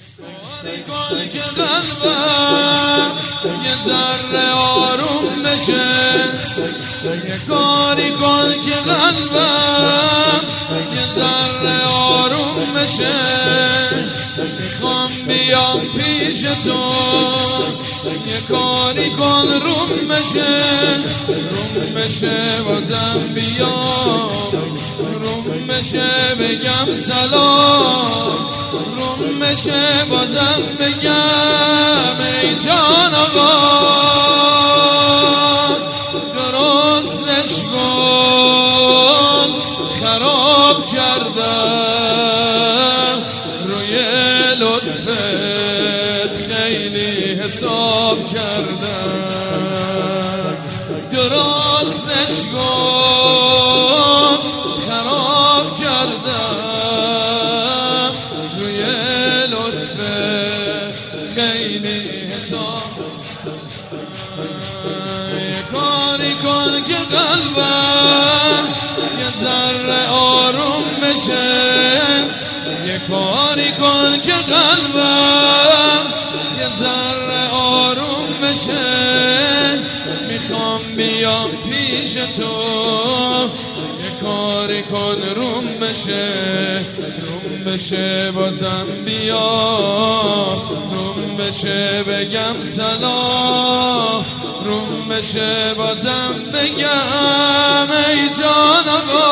کاری کن که قلبم یه ذره آروم بشه، یه کاری کن که قلبم یه ذره آروم بشه. میخوام بیام پیش تو، یه کاری کن روم بشه بازم بیام، روم بشه بگم سلام، روم بشه بازم بگم ای جان آقا درستش کن. خراب کردم روی لطفت خیلی حساب کردم، درستش کن. خراب کردم روی لطفت خیلی حساب. یه کاری کن که قلبم یه ذره آروم بشه، یه کاری کن که قلبم یه ذره آروم بشه. میخوام بیام پیش تو، یه کاری کن روم بشه بازم بیام، روم بشه بگم سلام، روم بشه بازم بگم ای جان آقا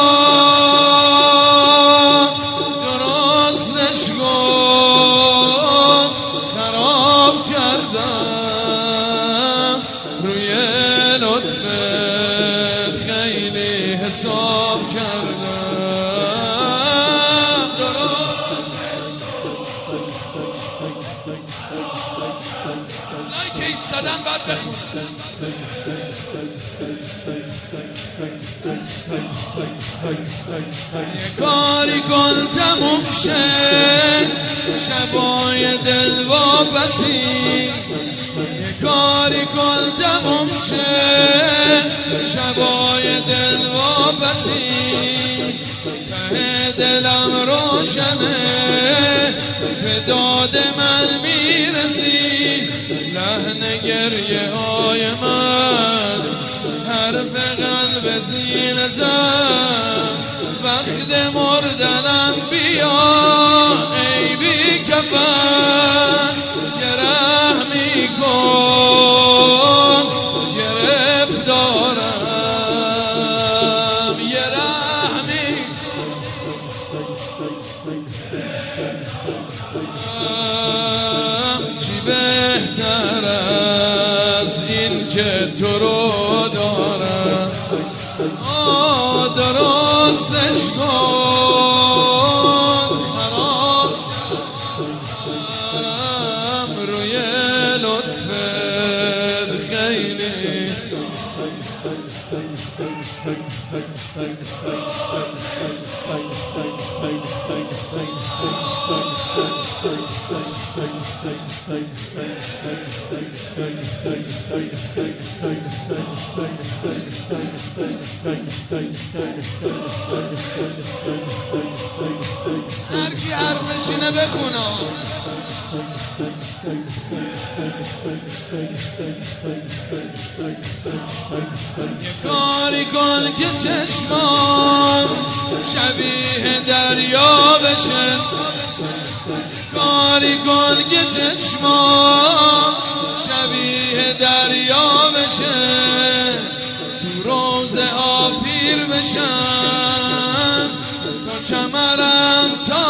درستش کن. خراب کردم روی لطفت خیلی حساب کردم، درستش لایک ایستادن بعد بخون. یه کاری کن تموم شه شبای دلواپسی، یه کاری کن تموم شه شبای دلواپسی. ته دلم روشنه به داد من میرسی، لحن گریه های من حرف قلب زیر زن. وقت مردنم بیا ای بی کفن، یه رحمی کن گرفتارم، یه رحمی چی بهتر از این که تو رو دارم. درستش کن. خراب کردم روی لطفت خیلی. هر کی حرفشینه بخونه. یه کاری کن که چشمام شبیه دریا بشه، کاری کن که چشمام شبیه دریا بشه. تو روزه ها پیر بشن، تا کمرم تا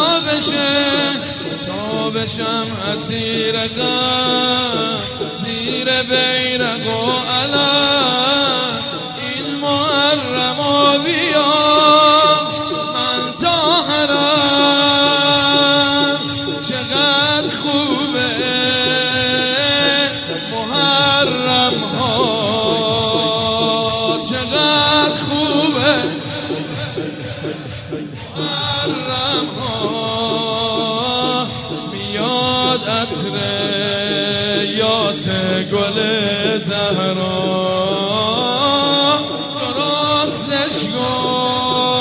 بشم اسیر غم زیر بیرق و علم. این محرم و بیا من تا حرم، چقدر خوبه محرم ها، چقدر خوبه محرم ها. میاد عطر یاس گل زهرا، درستش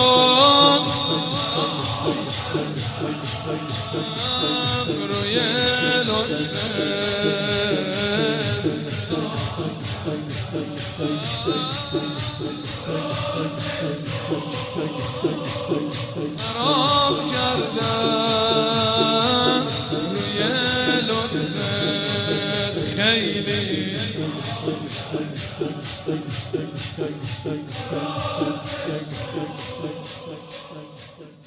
کن روی خراب کردم روی لطفت خیلی